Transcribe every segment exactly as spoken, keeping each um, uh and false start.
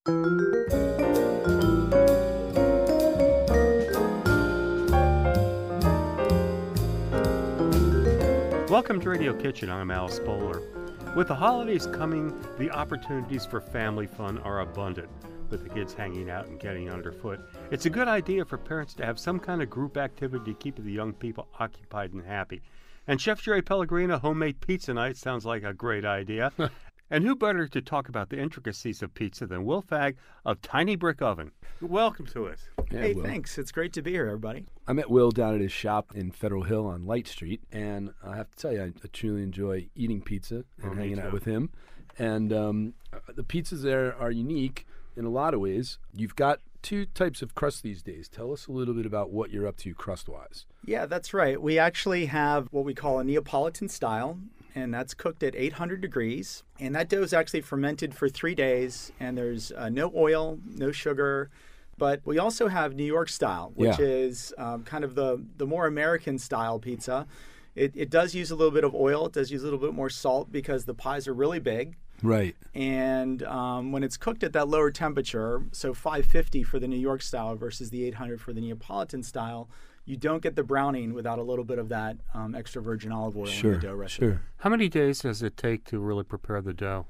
Welcome to Radio Kitchen. I'm Al Spoler. With the holidays coming, the opportunities for family fun are abundant. With the kids hanging out and getting underfoot, it's a good idea for parents to have some kind of group activity to keep the young people occupied and happy. And Chef Jerry Pellegrino homemade pizza night sounds like a great idea. And who better to talk about the intricacies of pizza than Will Fagg of Tiny Brick Oven? Welcome to it. Yeah, hey, Will. Thanks. It's great to be here, everybody. I met Will down at his shop in Federal Hill on Light Street, and I have to tell you, I, I truly enjoy eating pizza and Oh, me hanging too. out with him. And um, the pizzas there are unique in a lot of ways. You've got two types of crust these days. Tell us a little bit about what you're up to crust-wise. Yeah, that's right. We actually have what we call a Neapolitan style, and that's cooked at eight hundred degrees. And that dough is actually fermented for three days, and there's uh, no oil, no sugar. But we also have New York style, which Yeah. is um, kind of the, the more American style pizza. It, it does use a little bit of oil. It does use a little bit more salt because the pies are really big. Right. And um, when it's cooked at that lower temperature, so five fifty for the New York style versus the eight hundred for the Neapolitan style, you don't get the browning without a little bit of that um, extra virgin olive oil Sure, in the dough recipe. sure. How many days does it take to really prepare the dough?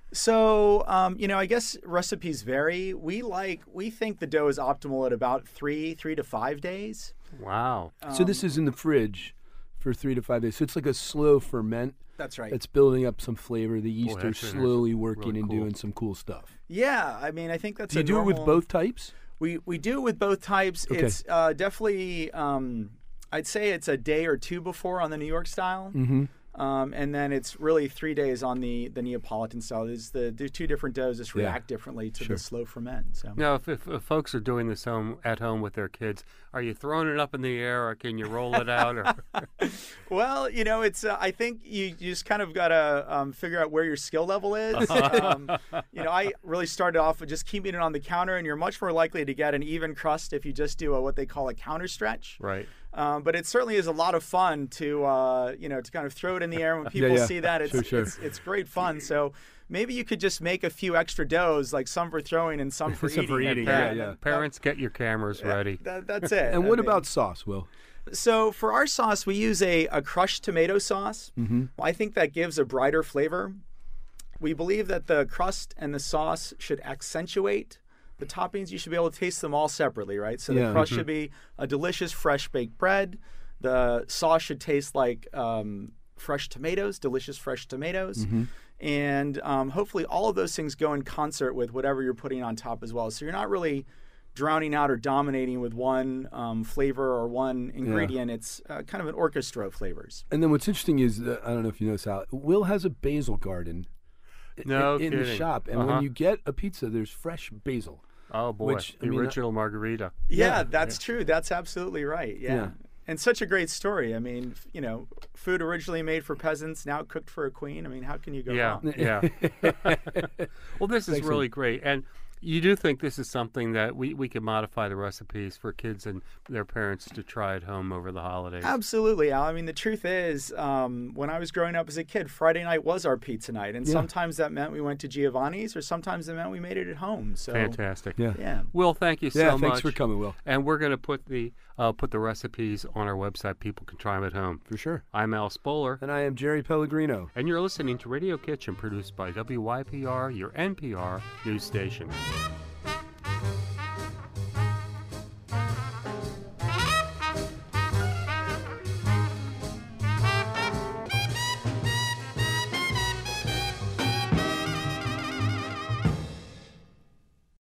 So, um, you know, I guess recipes vary. We like, we think the dough is optimal at about three, three to five days. Wow. So this is in the fridge for three to five days. So it's like a slow ferment. That's right. It's building up some flavor. The yeast are that's interesting. slowly working Really and cool. doing some cool stuff. Yeah, I mean, I think that's Do you a do it with normal- both types? We we do it with both types. Okay. It's uh, definitely, um, I'd say it's a day or two before on the New York style. Mm-hmm. Um, and then it's really three days on the, the Neapolitan style. There's the, the two different doughs just Yeah. react differently to Sure. the slow ferment. So. Now, if, if, if folks are doing this home at home with their kids, are you throwing it up in the air, or can you roll it out? Or Well, you know, it's. Uh, I think you, you just kind of got to um, figure out where your skill level is. um, you know, I really started off with just keeping it on the counter, and you're much more likely to get an even crust if you just do a, what they call a counter stretch. right? Um, but it certainly is a lot of fun to, uh, you know, to kind of throw it in the air. When people yeah. see that, it's, Sure, sure. it's it's great fun. So maybe you could just make a few extra doughs, like some for throwing and some for Some eating. for eating, That- yeah, that- yeah. Parents, get your cameras ready. That, that's it. And I what mean- about sauce, Will? So for our sauce, we use a, a crushed tomato sauce. Mm-hmm. I think that gives a brighter flavor. We believe that the crust and the sauce should accentuate the toppings. You should be able to taste them all separately, right? So the Yeah. crust should be a delicious fresh baked bread. The sauce should taste like um, fresh tomatoes, delicious fresh tomatoes. Mm-hmm. And um, hopefully all of those things go in concert with whatever you're putting on top as well. So you're not really drowning out or dominating with one um, flavor or one ingredient. It's uh, kind of an orchestra of flavors. And then what's interesting is, uh, I don't know if you know this, Al, Will has a basil garden i- No in, in the kidding. shop. And Uh-huh. when you get a pizza, there's fresh basil. Oh boy, Which, I the mean, uh, original margarita. Yeah, Yeah. that's true. That's absolutely right. Yeah. Yeah. And such a great story. I mean, f- you know, food originally made for peasants, now cooked for a queen. I mean, how can you go Yeah, wrong? yeah. Well, this is Thanks, really great, and you do think this is something that we, we can modify the recipes for kids and their parents to try at home over the holidays. Absolutely, Al. I mean, the truth is, um, when I was growing up as a kid, Friday night was our pizza night. And Yeah. sometimes that meant we went to Giovanni's, or sometimes it meant we made it at home. So, Fantastic. Yeah. yeah. Will, thank you so Yeah, much. thanks for coming, Will. And we're going to put the uh, put the recipes on our website. People can try them at home. For sure. I'm Al Spoler, And I am Jerry Pellegrino. and you're listening to Radio Kitchen, produced by W Y P R, your N P R news station.